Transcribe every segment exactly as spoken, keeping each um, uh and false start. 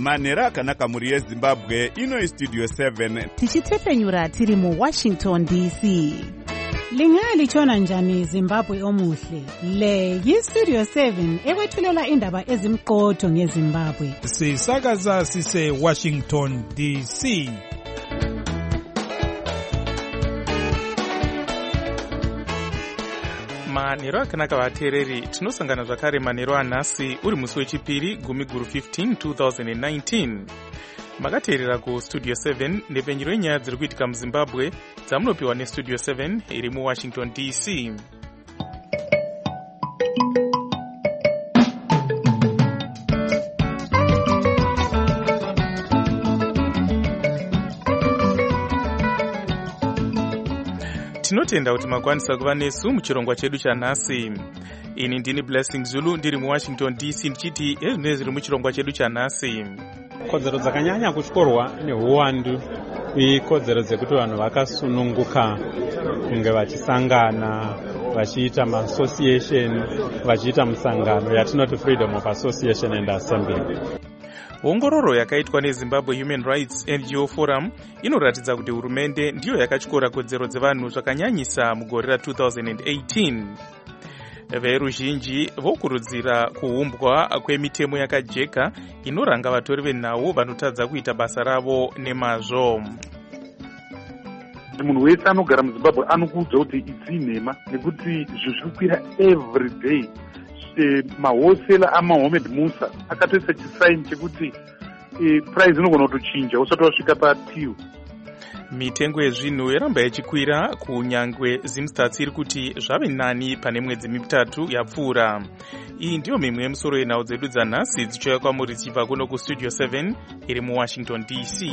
manhero akanaka mhuri yezimbabwe. Ino istudio seven tichitepfenyura tiri muwashington D C. Lingalitshona njani Zimbabwe omuhle? Le yistudio seven ekwethulela indaba ezimqotho ngeZimbabwe. Sisakaza sise Washington D C. manhero akanaka vateereri, tinosangana zvakare manhero anhasi uri musi wechipiri gumi guru fifteen twenty nineteen. Makateerera kustudio seven nepfenyuro yenyaya dziri kuitika muzimbabwe dzamunopiwa nestudio seven iri muwashington D C. Tinotenda kuti makwanisa kuva nesu muchirongwa chedu chanhasi. Ini ndini Blessing Zulu ndiri muwashington D C ndichiti ezvinenge zviri muchirongwa chedu chanhasi. Kodzero dzakanyanya kutyorwa neuwandu ikodzero dzekuti vanhu vakasununguka kunge vachisangana vachiita maassociation vachiita musangano yatinoti freedom of association and assembly. Ongororo yakaitwa neZimbabwe Human Rights N G O Forum inoratidza kuti hurumende ndiyo yakatyora kodzero dzevanhu zvakanyanyisa mugore ra two thousand eighteen. Veruzhinji vokurudzira kuumbwa kwemitemo yakajeka inoranga vatori venhau vanotadza kuita basa ravo nemazvo. Munhu wese anogara muZimbabwe anokuudza kuti idzi nhema nekuti zvizvikukwira every day. E, mahosela amaHomed Musa akatoisa chisaini chekuti e, price inogona kutochinja usati wasvika papiwo. Mitengo yezvinhu yaramba yachikwira kunyangwe Zimstats iri kuti zvave nani pane mwedzi mitatu yapfuura. Iyi ndiyo mimwe yemusoro yenhau dzedu dzanhasi dzichouya kwamuri dzichibva kuno kustudio seven iri muwashington D C.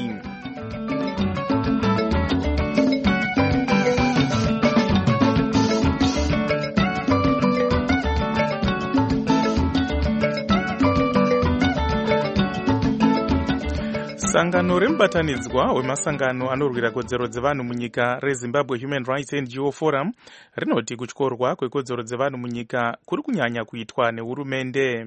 Sangano remubatanidzwa wemasangano anorwira kodzero dzevanhu munyika reZimbabwe Human Rights N G O Forum rinoti kutyorwa kwekodzero dzevanhu munyika kuri kunyanya kuitwa nehurumende.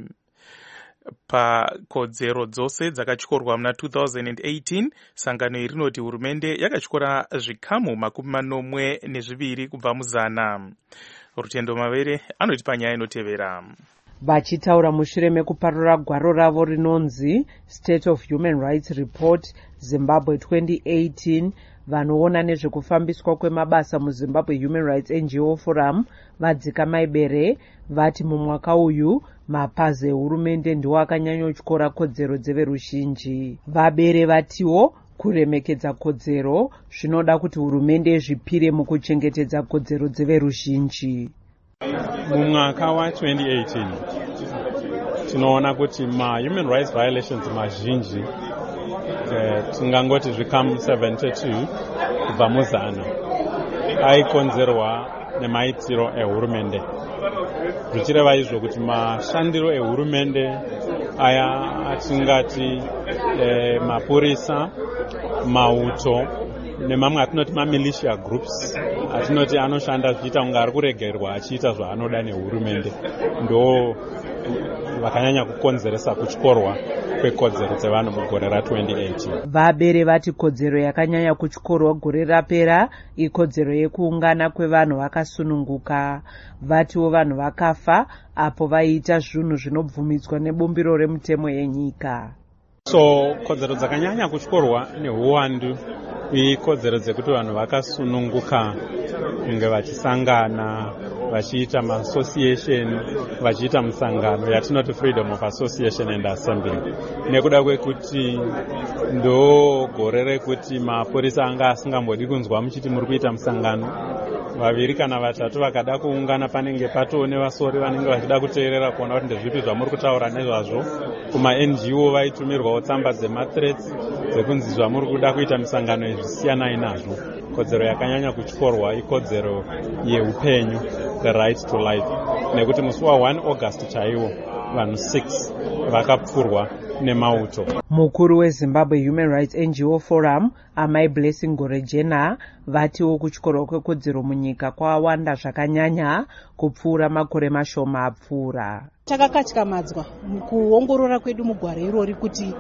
Pakodzero dzose dzakatyorwa muna two thousand eighteen, sangano iri rinoti hurumende yakatyora zvikamu makumi manomwe nezviviri kubva muzana. Rutendo Mavere anoti panyaya inotevera. Vachitaura mushure mekuparura gwaro ravo rinonzi State of Human Rights Report Zimbabwe twenty eighteen, vanoona nezvekufambiswa kwemabasa muZimbabwe Human Rights N G O Forum vadzika maibere vati mumwaka uyu mapazi ehurumende ndiwo akanyanyotyora kodzero dzeveruzhinji. Vabere vatiwo kuremekedza kodzero zvinoda kuti hurumende zvipire mukuchengetedza kodzero dzeveruzhinji. Mumwaka wa twenty eighteen tinoona kuti ma-human rights violations mazhinji eh, tingangoti zvikamu seventy-two kubva muzana aikonzerwa nemaitiro ehurumende. Zvichireva izvo kuti mashandiro ehurumende aya atingati eh, mapurisa, mauto nemamwe atinoti mamilitia groups atinoti anoshanda zvichiita kunge ari kuregerwa achiita zvaanoda nehurumende ndo vakanyanya kukonzeresa kutyorwa kwekodzero dzevanhu mugore ra twenty eighteen. Vabere vati kodzero yakanyanya kutyorwa gore rapera ikodzero yekuungana kwevanhu vakasununguka. Vatiwo vanhu vakafa apo vaiita zvinhu zvinobvumidzwa nebumbiro remutemo yenyika. So kodzero dzakanyanya kutyorwa neuwandu ikodzero dzekuti vanhu vakasununguka kunge vachisangana vachiita maassociation vachiita musangano yatinoti freedom of association and assembly. Nekuda kwekuti ndo gore rekuti mapurisa anga asingambodi kunzwa muchiti muri kuita musangano, vaviri kana vatatu vakada kuungana panenge patoo nevasori vanenge vachida kuteerera kuona kuti ndezvipi zvamuri kutaura nezvazvo. Kuma-N G O vaitumirwawo tsamba dzemathreats dzekunzi zvamuri kuda kuita misangano izvisiyanai nazvo. Kodzero yakanyanya kutyorwa ikodzero yeupenyu, the right to life, nekuti musi wa one August chaiwo vanhu six vakapfurwa nemauto. Mukuru weZimbabwe Human Rights N G O Forum Amai Blessing Gorejena vatiwo kutyorwa kwekodzero munyika kwawanda zvakanyanya kupfuura makore mashoma apfuura. Takakatyamadzwa mukuongorora kwedu mugwaro irori kuti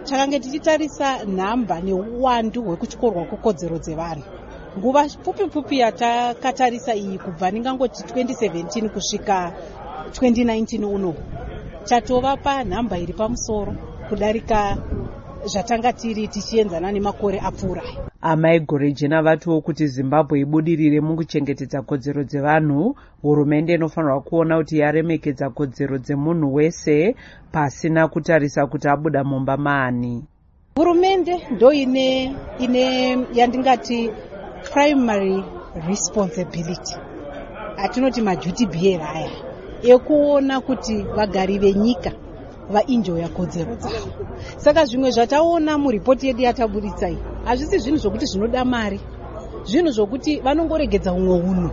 takange tichitarisa nhamba neuwandu hwekutyorwa kwekodzero dzevanhu, nguva pfupi pfupi yatakatarisa iyi kubva ndingangoti twenty seventeen kusvika twenty nineteen uno, chatova panhamba iri pamusoro kudarika zvatanga tiri tichienzana nemakore apfuura. Amai Gorejena vatiwo kuti Zimbabwe ibudirire mukuchengetedza kodzero dzevanhu, hurumende inofanirwa kuona kuti yaremekedza kodzero dzemunhu wese pasina kutarisa kuti abuda mumba maani. Hurumende ndo ine ine yandingati primary responsibility, atinoti maduty bearer aya, ekuona kuti vagari venyika vaenjoya kodzero dzavo. Saka zvimwe zvataona muripoti yedu yataburitsa iyi hazvisi zvinhu zvokuti zvinoda mari, zvinhu zvokuti vanongoregedza umwe unhu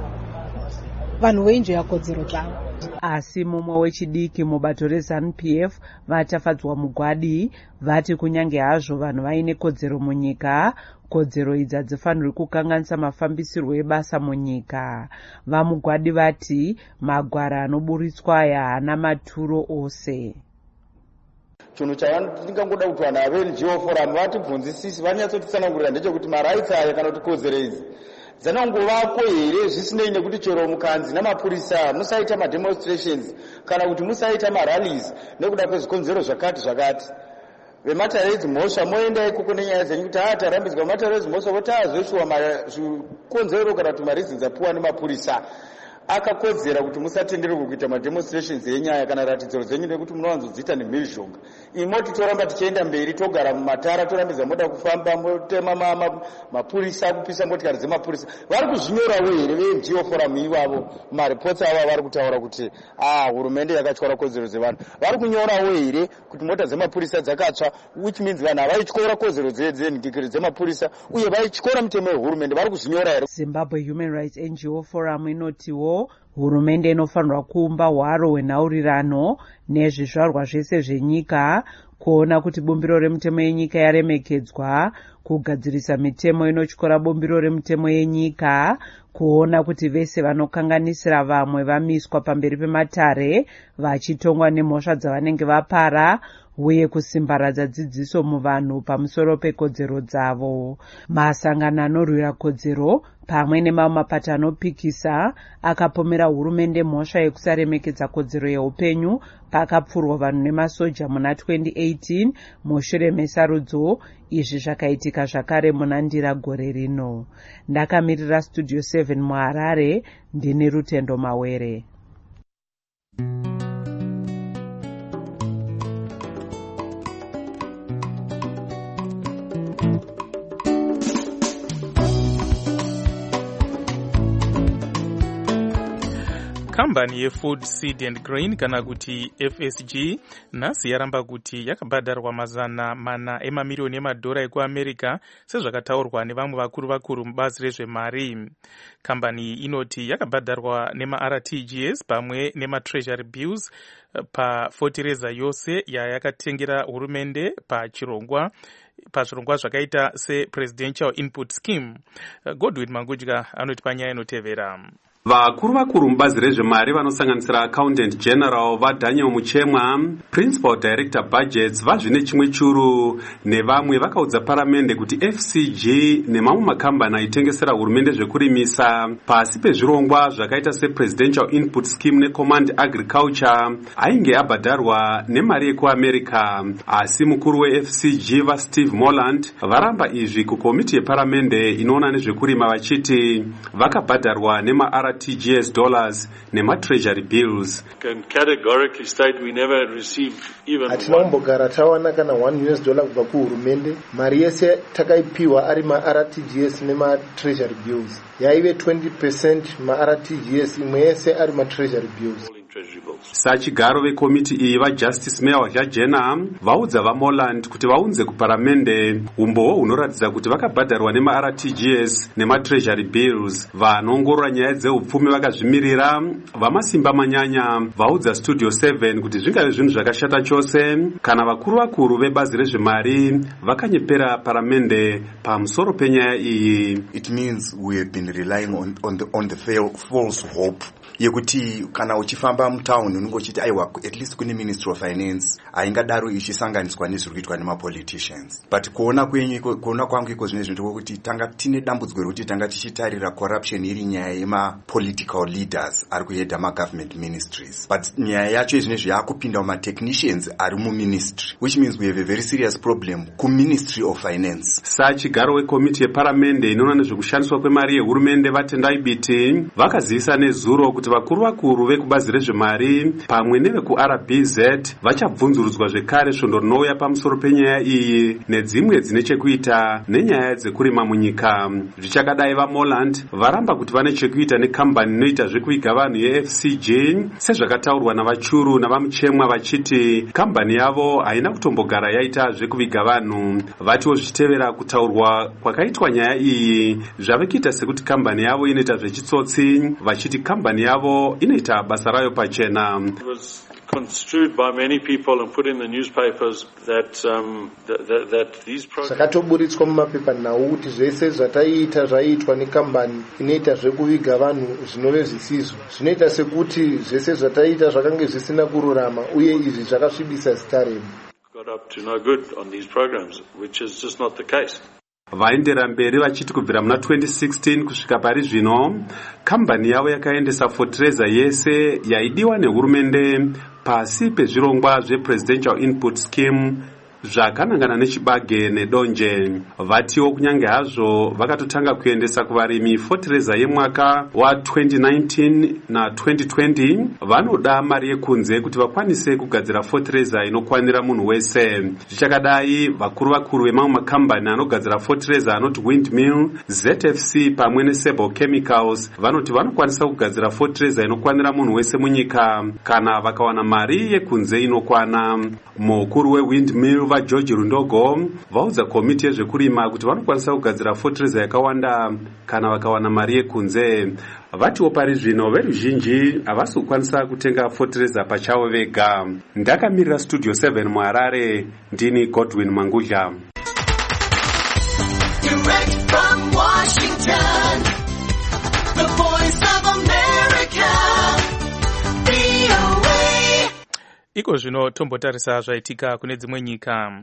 vanhu veenjoya kodzero dzavo. Asi mumwe wechidiki mubato reZANU P F vatafadzwa mugwadi vati kunyange hazvo vanhu vaine kodzero munyika, kodzero idzi hadzifanirwi kukanganisa mafambisirwo ebasa munyika. Vamugwadi vati magwara anoburitswa aya haana maturo ose. Chinhu chavandingangoda kuti vanhu ave N G O forum vatibvunzisisi vanyatsotitsanangurira ndechekuti maraitsi aya kana kuti kodzero idzi dzanongovako here zvisinei nekuti chero mukanzi namapurisa musaita mademonstrations kana kuti musaita marallies nekuda kwezvikonzero zvakati zvakati. Vematare edzimhosva moenda ikoko nenyaya dzenyu kuti haa tarambidzwa vematare edzimhosva votazveshuwa zvikonzero kana kuti mareasons apiwa nemapurisa akakodzera kuti musatenderwe kuita mademonstrations enyaya kana ratidziro dzenyu nekuti munowanzodziita nemhirizhonga. Imoti toramba tichienda mberi togara mumatara torambidza moda kufamba motema mapurisa kupisa motikari dzemapurisa. Vari kuzvinyorawo here ve-N G O forum ivavo maripotsi ava vari kutaura kuti ah hurumende yakatyora kodzero dzevanhu. Vari kunyorawo here kuti mota dzemapurisa dzakatsva, which means vanhu havaityora kodzero dzemapurisa uye vaityora mitemo yehurumende. Vari kuzvinyora here. Zimbabwe Human Rights N G O Forum inotiwo hurumende inofanirwa kuumba hwaro hwenhaurirano nezvizvarwa zvese zvenyika, kuona kuti bumbiro remitemo yenyika yaremekedzwa, kugadzirisa mitemo inotyora bumbiro remitemo yenyika, kuona kuti vese vanokanganisira vamwe vamiswa pamberi pematare vachitongwa nemhosva dzavanenge vapara, uye kusimbaradza dzidziso muvanhu pamusoro pekodzero dzavo. Masangano anorwira kodzero pamwe nemamwe mapato anopikisa akapomera hurumende mhosva yekusaremekedza kodzero yeupenyu pakapfurwa vanhu nemasoja muna twenty eighteen mushure mesarudzo. Izvi zvakaitika zvakare muna Ndira gore rino. Ndakamirira Studio seven muHarare, ndini Rutendo Mawere. Kambani yeFood, Seed and Grain kana kuti F S G nhasi yaramba kuti yakabhadharwa mazana mana emamiliyoni emadhora ekuAmerica sezvakataurwa nevamwe vakuru vakuru mubazi rezvemari. Kambani inoti yakabhadharwa nema-R T G S pamwe nema-Treasury Bills pafotireza yose yayakatengera hurumende pachirongwa pazvirongwa zvakaita sePresidential Input Scheme. Godwin Mangudya anoti panyaya inotevera. Vakuru vakuru mubazi rezvemari vanosanganisira Accountant General vaDaniel Muchemwa, Principal Director Budgets vazvine chimwe churu nevamwe vakaudza paramende kuti F C G nemamwe makambani aitengesera hurumende zvekurimisa pasi pezvirongwa zvakaita sePresidential Input Scheme neCommand Agriculture ainge abhadharwa nemari yekuAmerica. Asi mukuru weF C G vaSteve Moreland varamba izvi kukomiti yeparamende inoona nezvekurima vachiti vakabhadharwa nema-R T G S dollars nema-Treasury bills. Can categorically state we never received even hatina kumbogara tawana kana one U S dollar kubva kuhurumende. Mari yese takaipiwa ari ma-R T G S nema-Treasury bills yaive twenty percent ma-R T G S, imwe yese ari ma-Treasury bills. Sachigaro vekomiti iyi vaJustice Meya Jena vaudza vaMoreland kuti vaunze kuparamende umbowo hunoratidza kuti vakabhadharwa nema-R T G S nema-Treasury bills. Vanongorora nyaya dzeupfumi vakazvimirira vamasimba manyanya vaudza Studio seven kuti zvingave zvinhu zvakashata chose kana vakuru vakuru vebazi rezvemari vakanyepera paramende pamusoro penyaya iyi. It means we have been relying on, on the, on the false hope yekuti kana uchifamba mutauni unenge uchiti aiwa at least kune ministry of finance haingadaro ichisanganiswa nezviri kuitwa nemapoliticians. But kuona kwenyu kuona kwangu iko zvine zvinhu kuti tanga tine dambudziko rekuti tanga tichitarira corruption iri nyaya yema-political leaders ari kuhedha ma-government ministries. But nyaya yacho izvinezvi yakupinda ma-technicians ari muministry, which means we have a very serious problem kuministry of finance. Sachigaro wekomiti yeparamende inoona nezvekushandiswa kwemari yehurumende vatendai biti vakazivisa nezuro kuti vakuru vakuru vekubazi rezvemari pamwe nevekuR B Z vachabvunzurudzwa zvekare svondo rinouya pamusoro penyaya iyi nedzimwe dzine chekuita nenyaya dzekurima munyika. Zvichakadai vaMoland varamba kuti vane chekuita nekambani inoita zvekuviga vanhu yeF C G sezvakataurwa navachuru navamuchemwa vachiti kambani yavo haina kutombogara yaita zvekuviga vanhu. Vatiwo zvichitevera kutaurwa kwakaitwa nyaya iyi zvave kuita sekuti kambani yavo inoita zvechitsotsi, vachiti kambani yavo inoita basa rayo pachena. Construed by many people and put in the newspapers that um, that, that, that these programs zvakatoburitswa mumapepa nhau kuti zvese zvataita zvaitwa nekambani inoita zvekuviga vanhu zvinove zvisizvo, zvinoita sekuti zvese zvataita zvakange zvisina kururama uye izvi zvakasvibisa zita redu. Got up to no good on these programs, which is just not the case. Vaendera mberi vachiti kubvira muna twenty sixteen kusvika pari zvino kambani yavo yakaendesa fotereza yese yaidiwa nehurumende pasi pezvirongwa zvepresidential input scheme zvakanangana nechibage nedonje. Vatiwo kunyange hazvo vakatotanga kuendesa kuvarimi fotereza yemwaka wa twenty nineteen na twenty twenty vanoda mari yekunze kuti vakwanise kugadzira fotereza inokwanira munhu wese. Zvichakadai vakuru vakuru vemamwe makambani anogadzira fotereza anoti Windmill, Z F C pamwe neSebo Chemicals vanoti vanokwanisa kugadzira fotereza inokwanira munhu wese munyika kana vakawana mari yekunze inokwana. Mukuru weWindmill vaGeorge Rundogo vaudza komiti yezvekurima kuti vanokwanisa kugadzira fotereza yakawanda kana vakawana mari yekunze. Vatiwo pari zvino veruzhinji havasi kukwanisa kutenga fotereza pachavo vega. Ndakamirira Studio seven muHarare, ndini Godwin Mangudla. Direct from Washington, the voice of America, V O A. Iko zvino tombotarisa zvaitika kune dzimwe nyika.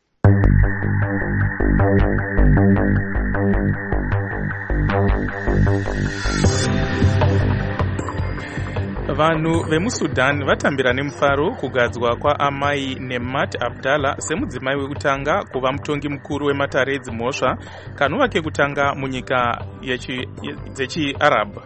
Vanhu vemuSudan vatambira nemufaro kugadzwa kwaamai Nemat Abdallah semudzimai wekutanga kuva mutongi mukuru wematare edzimhosva kanova kekutanga munyika dzechiArab.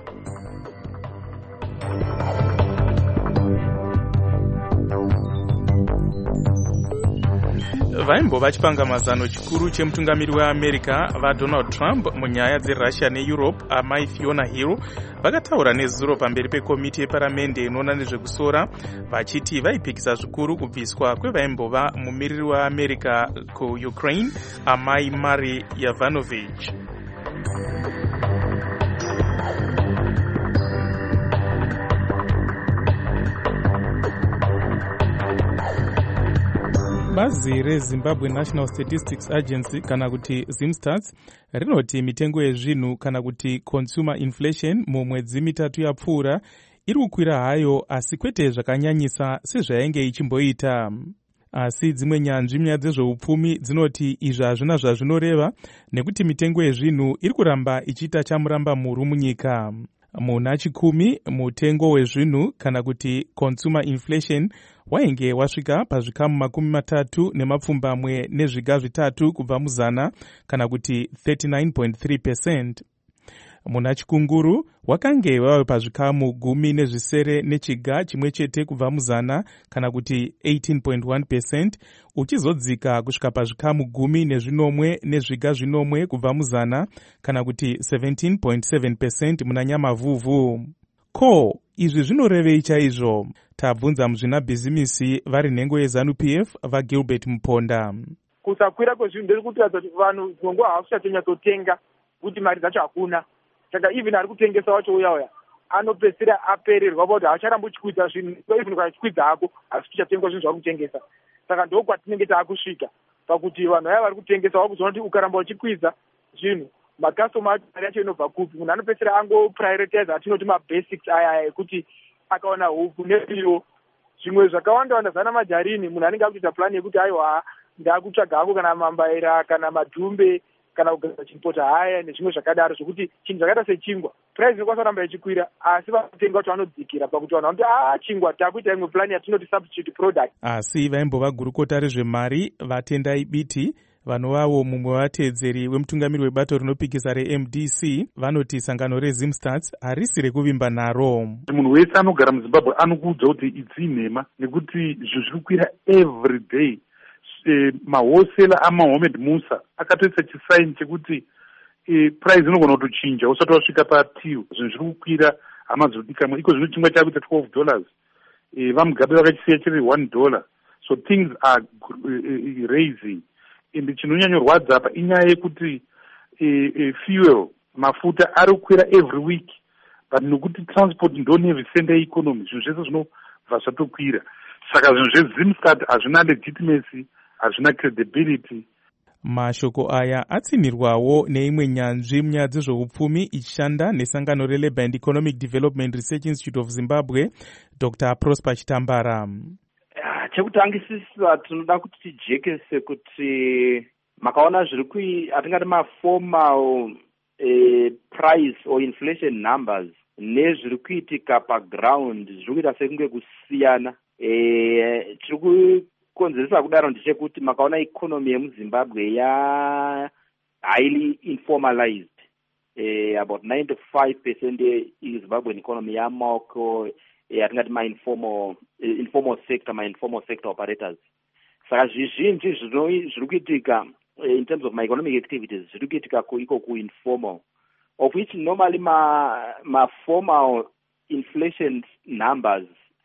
Vaimbo vachipanga mazano chikuru chemutungamiri weAmerica vaDonald Trump munyaya dzeRussia neEurope, amai Fiona Hill vakataura nezuro pamberi pekomiti yeparamende inoona nezvekusora vachiti vaipikisa zvikuru kubviswa kwevaimbova mumiriri weAmerica kuUkraine, amai Mari Yovanovich. Bazi reZimbabwe National Statistics Agency kana kuti ZimStats rinoti mitengo yezvinhu kana kuti consumer inflation mumwedzi mitatu yapfuura iri kukwira hayo, asi kwete zvakanyanyisa sezvainge ichimboita. Asi dzimwe nyanzvi munyaya dzezveupfumi dzinoti izvi hazvina zvazvinoreva nekuti mitengo yezvinhu iri kuramba ichiita chamuramba muru munyika. Muna chikumi mutengo wezvinhu kana kuti consumer inflation wainge wasvika pazvikamu makumi matatu nemapfumbamwe nezviga zvitatu kubva muzana kana kuti thirty-nine point three percent. Muna chikunguru wakange wave pazvikamu gumi nezvisere nechiga chimwe chete kubva muzana kana kuti eighteen point one percent, uchizodzika kusvika pazvikamu gumi nezvinomwe nezviga zvinomwe kubva muzana kana kuti seventeen point seven percent muna nyamavhuvhu. Ko, izvi zvinorevei chaizvo? Tabvunza muzvinabhizimisi vari nhengo yeZanu-P F vaGilbert Muponda. Kusakwira kwezvinhu ndiri kutiradza kuti vanhu zvongo havachatonyatsotenga kuti mari dzacho hakuna. Saka even ari kutengesa wacho uya uya anopedzisira apererwa kuti haacharamba uchikwidza zvinhu, even ukachikwidza hako asi tichatengwa zvinhu zvari kutengesa. Saka ndokwatinenge taakusvika pakuti vanhu aya vari kutengesa vakuzoona kuti ukaramba uchikwidza zvinhu makastoma acho mari yacho inobva kupi. Munhu anopedzisira angoprioritize atinoti mabasics aya aya ekuti akaona huku nepiro zvimwe zvakawanda wanda zana majarini. Munhu anenge akuita plani yekuti aiwa ndaakutsvaga hangu kana mambaira kana madhumbe kana kugadzira chipota haya nezvimwe zvakadaro zvokuti chinhu zvakaita sechingwa price inokwanisa kuramba ichikwira asi vatenga kuti vanodzikira pakuti vanhu vanoti a chingwa takuita imwe plani yatinoti substitute product. Asi vaimbova gurukota rezvemari vatendai biti vanovavo mumwe wavatedzeri wemutungamiri webato rinopikisa re-M D C vanoti sangano rezimstats harisi rekuvimba naro. Munhu wese anogara muZimbabwe anokuudza kuti idzi nhema nekuti izvo zviri kukwira every day. E, mahosela amahomed musa akatoisa chisaini chekuti e, price inogona kutochinja usati wasvika patiu. Zvinhu zviri kukwira hama zvinodikamwe iko zvino chingwa chakuita twelve dollars e, vamugabe vakachisiya chiri one dollar. So things are uh, raising. Ende chinonyanyorwadza apa inyaya yekuti e, e, fuel mafuta ari kukwira every week but nokuti transport ndonevhisenda yeeconomy zvinhu zvese zvinobva zvatokwira. Saka zvinhu zvezimstat hazvina legitimacy, hazvina credibility. Mashoko aya atsinirwawo neimwe nyanzvi munyaya dzezveupfumi ichishanda nesangano reLabour and Economic Development Research Institute of Zimbabwe, Doctor Prosper Chitambara. Chekutangisisa tinoda kuti tijekese kuti makaona zviri kui atingati maformal eh, price or inflation numbers nezviri kuitika paground zviri kuita sekunge kusiyana. Eh, chiri kukonzeresa kudaro ndechekuti makaona economy yemuZimbabwe ya highly informalized. Eh, about ninety-five percent yeZimbabwean economy yamaoko yatingati ma-informal informal sector, ma-informal sector operators. Saka zvizhinji zviri kuitika in terms of my economic activities zviri kuitika iko ku-informal, of which normally ma-formal inflation numbers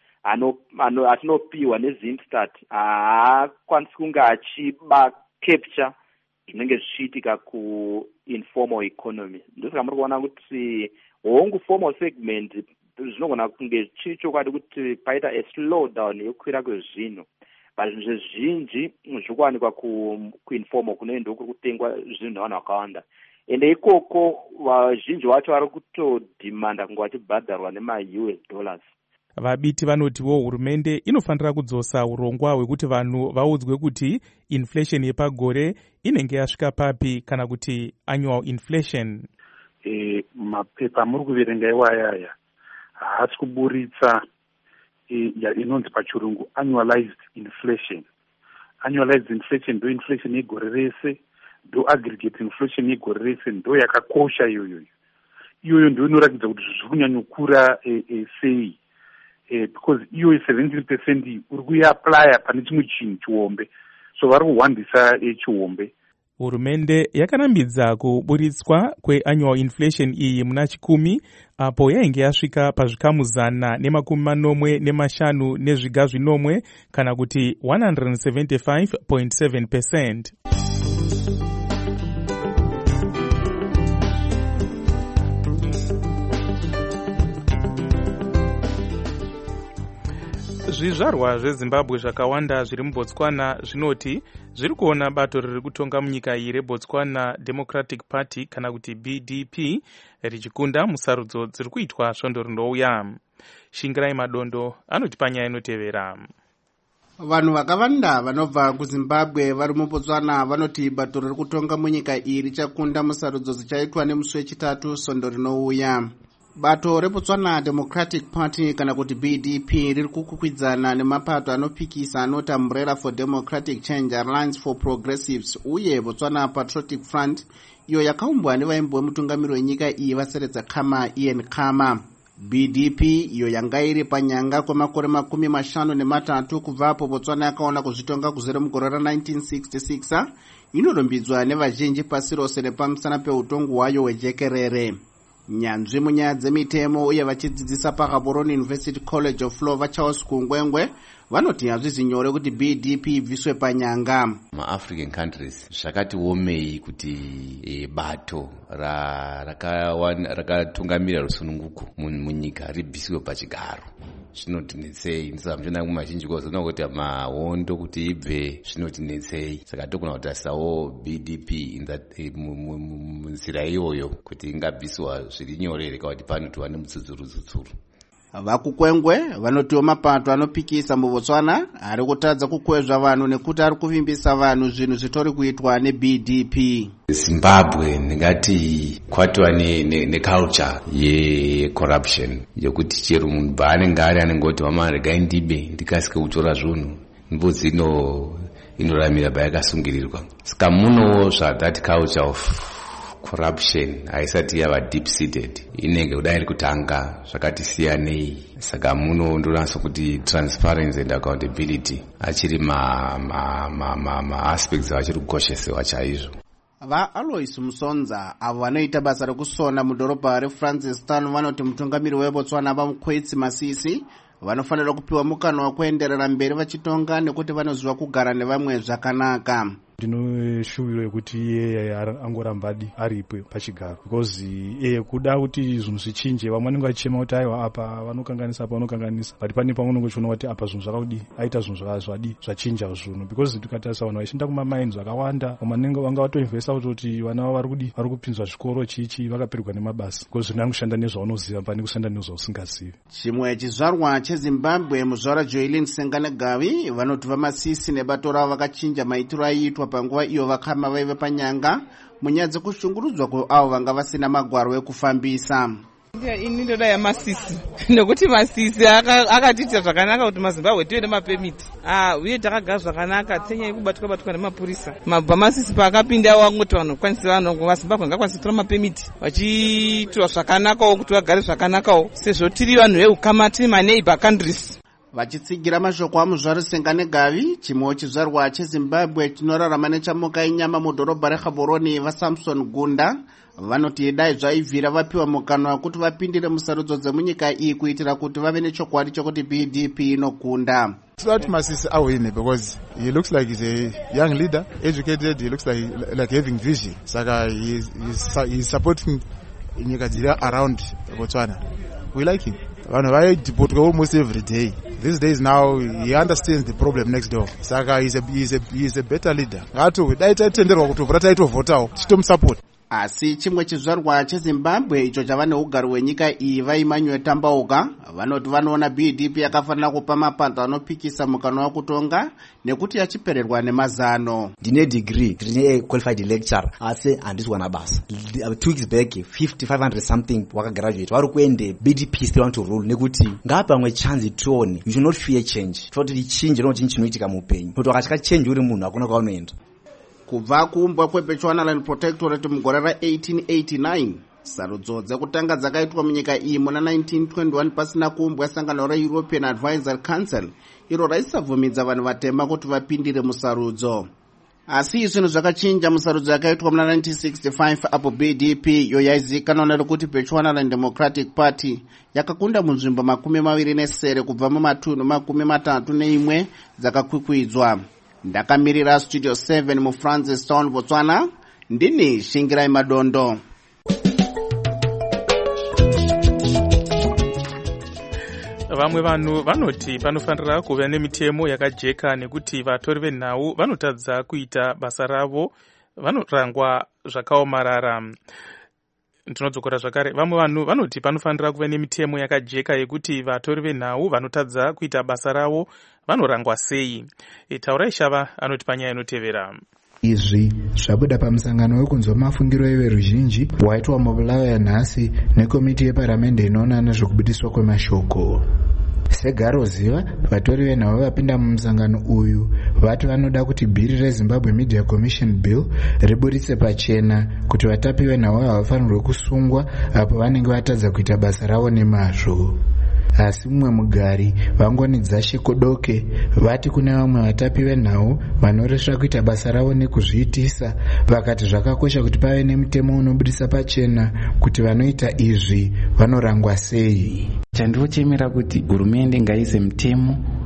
atinopiwa nezimstat haakwanisi kunge achiba capture zvinenge zvichiitika ku-informal economy. Ndosaka muri kuona kuti hongu formal segment zvinogona kunge chiri chokwadi kuti paita a slow down yokukwira kwezvinhu but zvinhu zvezhinji zviri kuwanikwa kuinformal kunoenda kuri kutengwa zvinhu nevanhu vakawanda ende ikoko vazhinji vacho vari kutodhimanda kunge vachibhadharwa nema-U S dollars. Vabiti vanotiwo hurumende inofanira kudzosa urongwa hwekuti vanhu vaudzwe kuti inflation yepagore inenge yasvika papi kana kuti annual inflation. E, mapepa muri kuverenga iwayaya haasi kuburitsa e, inonzi pachirungu annualized inflation. Annualized inflation ndo inflation yegore rese, ndo aggregate inflation yegore rese, ndo yakakosha iyoyo. Iyoyo ndo inoratidza kuti zviri kunyanyokura e, e, sei. Eh, because iyoyo seventeen percent uri kuiaplya pane chimwe chinhu chiombe, so vari kuhwandisa eh, chiombe. Hurumende yakanambidza kuburitswa kweannual inflation iyi muna chikumi apo yainge yasvika pazvikamu zana nemakumi manomwe nemashanu nezviga zvinomwe kana kuti one hundred seventy-five point seven percent. Zvizvarwa zveZimbabwe zvakawanda zviri muBotswana zvinoti zviri kuona bato riri kutonga munyika iyi reBotswana Democratic Party kana kuti B D P richikunda musarudzo dziri kuitwa svondo rinouya. Shingirai Madondo anoti panyaya inotevera. Vanhu vakawanda vanobva kuZimbabwe vari muBotswana vanoti bato riri kutonga munyika iyi richakunda musarudzo dzichaitwa nemusi wechitatu svondo rinouya. Bato reBotswana Democratic Party kana kuti B D P riri kukwikwidzana nemapato anopikisa anoti Umbrella for Democratic Change, Alliance for Progressives uye Botswana Patriotic Front iyo yakaumbwa nevaimbi vemutungamiri wenyika iyi Vaseredza Khama Ian Khama. B D P iyo yanga iri panyanga kwemakore makumi mashanu nematatu kubvapo Botswana yakaona kuzvitonga kuzere mugore ra-nineteen sixty-six inorumbidzwa nevazhinji pasi rose nepamusana peutongo hwayo hwejekerere. Nyanzvi munyaya dzemitemo uye vachidzidzisa paGaborone University College of Law vaCharles Kungwengwe vanoti hazvizi nyore kuti B D P ibviswe panyanga. maafrican countries zvakati omei kuti e, bato rakatungamira ra, rusununguko munyika ribviswe pachigaro. Zvinotinetsei ndisamchona kumazhinji kwazoona kuti mahondo kuti ibve zvinotinetsei, saka togona kutarisawo B D P munzira iyoyo kuti ingabviswa zviri nyore reka kuti panotiwa nemutsudzurutsutsuru. Vakukwengwe vanotiwo mapato anopikisa muBotswana ari kutadza kukwezva vanhu nekuti ari kuvimbisa vanhu zvinhu zvitori kuitwa neB D P. Zimbabwe ndingati kwatiwa neculture yecorruption yekuti chero munhu paanenge ari anenge oti mama regai ndibe ndikasike kutora zvinhu mbudzi ino inoramira bayakasungirirwa. Saka munowo that culture of corruption haisati yava deep seated, inenge kudai iri kutanga zvakati siyanei. Saka muno ndonatso kuti transparency and accountability achiri ma ma ma ma, ma aspects achiri kukoshesewa chaizvo. VaAlois Musonza avo vanoita basa rekusona mudhorobha reFrancistown vanoti mutungamiri weBotswana vaMukwetsi Masisi vanofanira kupiwa mukana wekuenderera mberi vachitonga nekuti vanoziva kugara nevamwe zvakanaka. Ndinoshuwira kuti iye angorambadi aripo pachigaro because iye kuda kuti zvinhu zvichinje. Vamwe vanenge vachichema kuti aiwa apa vanokanganisa apa vanokanganisa, but pane pamwe unongochiona kuti apa zvinhu zvakudi aita zvinhu zvadi zvachinja zvinhu, because tikatarisa vanhu vachienda kumamaini zvakawanda vamwe vanenge vanga vatoinvesta kuti vana vavo vari kudi vari kupinzwa zvikoro chichi vakapererwa nemabasa because zvinhu anoshanda nezvaunoziva pane kushanda nezvausingazivi. Chimwe chizvarwa cheZimbabwe muzvara Joelin Senganegavi vanoti vaMasisi nebato ravo vakachinja maitiro aiitwa panguva iyo vakama vaive panyanga munyaya dzekushungurudzwa kweavo vanga vasina magwaro ekufambisa. Ini ndoda yaMasisi nekuti Masisi akatiita zvakanaka kuti maZimbabwe tive nemapemiti uye takagara zvakanaka tsenya yekubatwa batwa nemapurisa. PaMasisi paakapinda wangoti vanhu kwanisa vanhu vaZimbabwe ngakwanisa kutora mapemiti vachiitwa zvakanakawo kuti vagare zvakanakawo sezvo tiri vanhu veukama tiri maneighbor countries. Vachitsigira mashoko amuzvaro Senganegavi, chimwewo chizvarwa cheZimbabwe chinorarama nechamuka inyama mudhorobha reGaborone vaSamson Gunda vanoti dai zvaibvira vapiwa mukana wekuti vapindire musarudzo dzemunyika iyi kuitira kuti vave nechokwadi chokuti B D P inokunda. That Masisi awine because he looks like he's a young leader, educated, he looks like like having vision. Saka he is he's supporting nyika dziri around Botswana. We like him. Vanhu vaideport almost every day. These days now he understands the problem next door. Saka he's a he's a he's a better leader. Ngato dai taitenderwa kutovhura taitovotawo titomusupport. Asi chimwe chizvarwa cheZimbabwe icho chava neugaro hwenyika iyi vaimanywe tambauka vanoti vanoona B D P yakafanira kupa mapato anopikisa mukana wekutonga nekuti yachipererwa nemazano. Ndine degree, ndine qualified lecturer asi handizwana basa. Two weeks back fifty five hundred something wakagraduate vari kuende B D P still want to rule nekuti ngapa mwe chance tione. You should not fear change. Toti change no chinhu chinoitika muupenyu. Kuti wakachika change uri munhu akuna kwaunoenda. Kubva kuumbwa kweBechuanaland Protectorate mugore ra eighteen eighty-nine sarudzo dzekutanga dzakaitwa munyika iyi muna nineteen twenty-one pasina kuumbwa sangano reEuropean Advisory Council iro raisabvumidza vanhu vatema kuti vapindire musarudzo. Asi zvinhu zvakachinja musarudzo yakaitwa muna nineteen sixty-five apo B D P yo yaizikanwa nekuti Bechuanaland Democratic Party yakakunda munzvimbo makumi maviri nesere kubva mumatunhu makumi matatu neimwe dzakakwikwidzwa. Ndakamirira Studio seven mu Francistown Botswana ndini Shingirai Madondo. Vamwe vanhu vanoti panofanira kuva nemitemo yakajeka nekuti vatori venhau vanotadza kuita basa ravo vanorangwa zvakaomarara. Ndinodzokera zvakare vamwe vanhu vanoti panofanira kuva nemitemo yakajeka yekuti vatori venhau vanotadza kuita basa ravo vanorangwa sei. Taurai Shava anoti panyaya inotevera. Izvi zvabuda pamusangano wekunzwa mafungiro everuzhinji waitwa mubulayo yanhasi nekomiti yeparamende inoona nezvekubudiswa kwemashoko. Segaroziva vatori venhau vapinda mumusangano uyu vati vanoda kuti bhiri reZimbabwe Media Commission Bill riburitse pachena kuti vatapi venhau havafanirwe kusungwa apo vanenge vatadza kuita basa ravo nemazvo. Asi mumwe mugari vangonidza sheko doke vati kune vamwe vatapi venhau vanoresva kuita basa ravo nekuzviitisa vakati zvakakosha kuti pave nemutemo unobudisa pachena kuti vanoita izvi vanorangwa sei. Chandinochemera kuti hurumende ngaise mutemo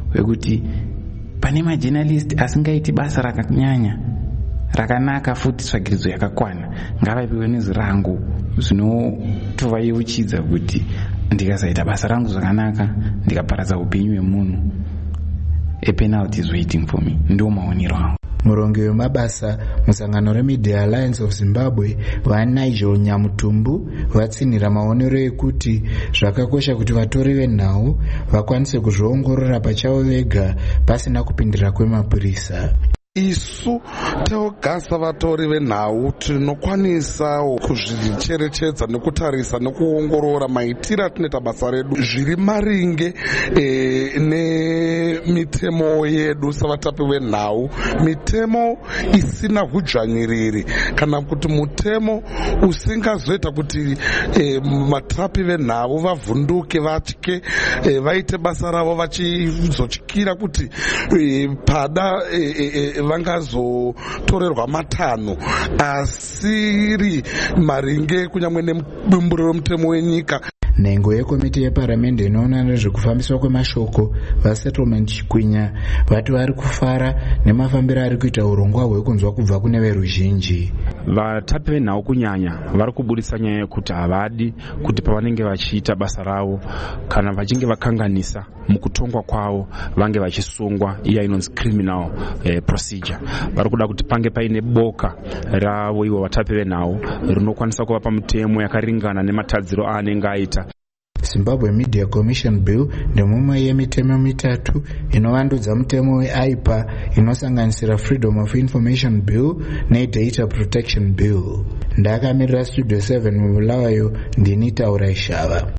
wekuti pane majournalist asingaiti basa rakanyanya rakanaka futi tsvagiridzo yakakwana ngavapiwe nezirangu zvinotovayeuchidza kuti ndikasaita basa rangu zvakanaka ndikaparadza upenyu hwemunhu a penalty is waiting for me. Ndo maonero angu. Murongi wemabasa musangano reMedia Alliance of Zimbabwe vaNigel Nyamutumbu vatsinhira maonero ekuti zvakakosha kuti vatori venhau vakwanise kuzviongorora pachavo vega pasina kupindira kwemapurisa. Isu teogasa vatori venhau tinokwanisa kuzvicherechedza nekutarisa nekuongorora maitiro atinoita basa redu zviri maringe e, nemitemo yedu savatapi venhau, mitemo isina hudzvanyiriri kana kuti mutemo usingazoita kuti e, matapi venhau vavhunduke vatye e, vaite basa ravo vachizotyira kuti e, pada e, e, vangazotorerwa matanho asiri maringe kunyamwe nebumburo romutemo wenyika. Nhengo yekomiti yeparamende inoona nezvekufambiswa kwemashoko vasettlement Chikwinya vati vari kufara nemafambiro ari kuita urongwa hwekunzwa kubva kune veruzhinji. Vatapi venhau kunyanya vari kuburitsa nyaya yekuti havadi kuti pavanenge vachiita basa ravo kana vachinge vakanganisa mukutongwa kwavo vange vachisungwa, iya inonzi criminal eh, procedure. Vari kuda kuti pange paine boka ravo ivo vatapi venhau rinokwanisa kuvapa mitemo yakaringana nematadziro aanenge aita. Zimbabwe Media Commission Bill ndemumwe yemitemo mitatu inovandudza mutemo weI P A inosanganisira Freedom of Information Bill neData Protection Bill. Ndakamirira Studio seven mubulawayo ndini Taura Ishava.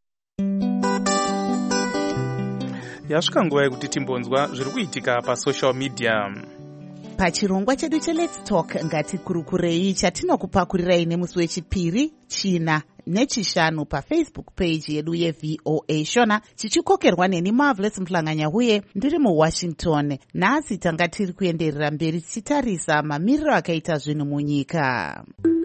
Yasvika nguva yekuti timbonzwa zviri kuitika pasocial media. Pachirongwa chedu cheLet's Talk ngatikurukurei chatinokupakurirai nemusi wechipiri, china nechishanu paFacebook page yedu yeV O A Shona, chichikokerwa neni Marvelous Mhlanganya huye ndiri muWashington. Nhasi tanga tiri kuenderera mberi tichitarisa mamiriro akaita zvinhu munyika.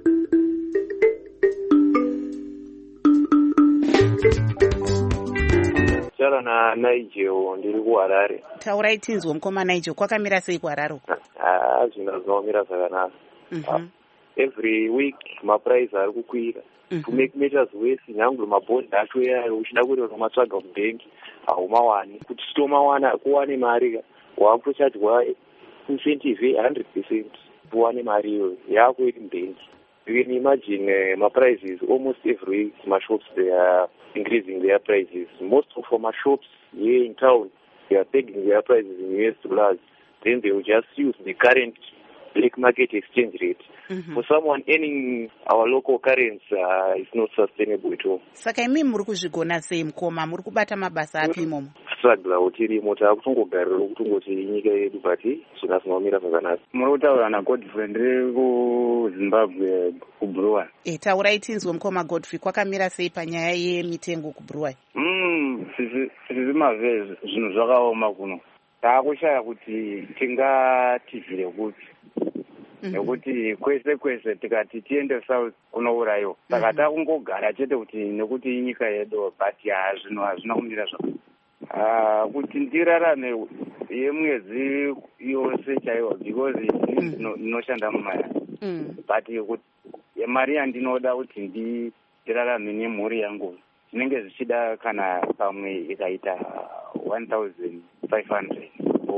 Chara na Nigel ndiri kuHarare. Taurai tinzwe mukoma Nigel, kwakamira sei kuHarare? Ah, zvina zvinomira zvakanaka. Mhm. Every week maprice ari kukwira. To make matters worse, nyangu mabhondi acho yayo uchida kuti unomatsvaga mubhengi haumawani. Kuti sitomawana kuwane mari wakutochadzwa incentive one hundred percent kuwane mari iyoyo yako iri mubhengi. You can imagine uh, my prices almost every week. My shops, they are increasing their prices. Most of my shops here in town, they are pegging their prices in U S dollars. Then they will just use the current black market exchange rate. Mm-hmm. For someone earning our local currency, uh, it's not sustainable at all. Saka imi muri kuzvigona sei mukoma, muri kubata mabasa api imomo? Struggle utirimo takutongogarira kutongoti nyika yedu but zvina zvinomira zvakanaka. Muri kutaura naGodfrey ndiri kuZimbabwe kuBruwai. E, taurai tinzwe mukoma Godfrey, kwakamira sei panyaya yemitengo kuBruwai? Mm, sisi mave zvinhu zvakaoma kuno. Taakushaya kuti tingativhire kuti nekuti kwese kwese tikati tiende south kunourayiwa. Saka takungogara chete kuti nekuti nyika yedu but hazvino hazvina kumira zvakanaka. Kuti ndirarame yemwedzi yose chaiwo because ndinoshanda mumaya. But mari yandinoda kuti ndirarame nemhuri yangu zvinenge zvichida kana pamwe ikaita one thousand five hundred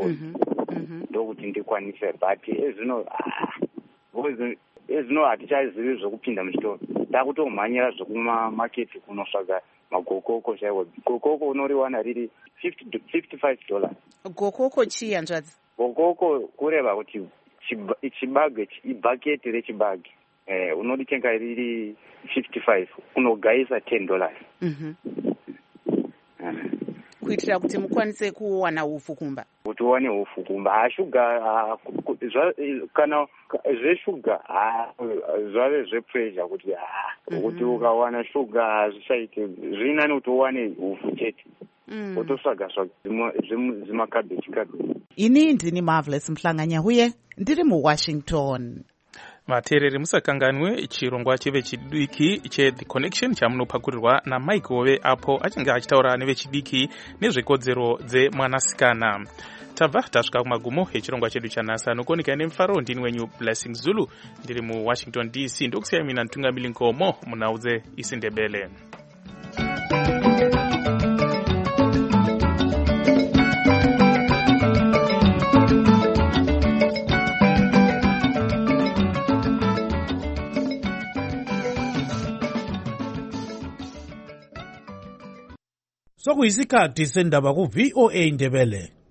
ndokuti ndikwanise but ezvino ezvino hatichazivi zvokupinda muchitoro. Takutomhanyira zvokumamaketi kunotsvaga magokoko chaiwo. Gokoko unoriwana riri fifty-five dollars. Gokoko chii hanzvadzi? Gokoko kureva kuti chibage, ibhaketi rechibage. Eh, unoditenga riri fifty-five, unogaisa ten dollars. Mhm. Kuitira kuti mukwanise kuwana ufu kumba. Kuti uwane ufu kumba. Ashuga kana zveshuga zvave zvepressure kuti kuti ukawana shuga zvichaite zvinani kuti uwane ufu chete. Utotsvaga zvimakabheji kabheji. Ini ndini Marvelous Mhlanganya huye ndiri muWashington. vateereri musakanganwe chirongwa chevechidiki cheThe Connection chamunopakurirwa namike Hove apo achinge achitaura nevechidiki nezvekodzero dzemwanasikana. tabva tasvika kumagumo echirongwa chedu chanhasi. anokoneka nemufaro ndini wenyu Blessing Zulu ndiri muWashington D C ndokusiyai mina Ntungamili Nkomo munhau dzeIsiNdebele. sokuyisikhathi sendaba ku V O A Ndebele.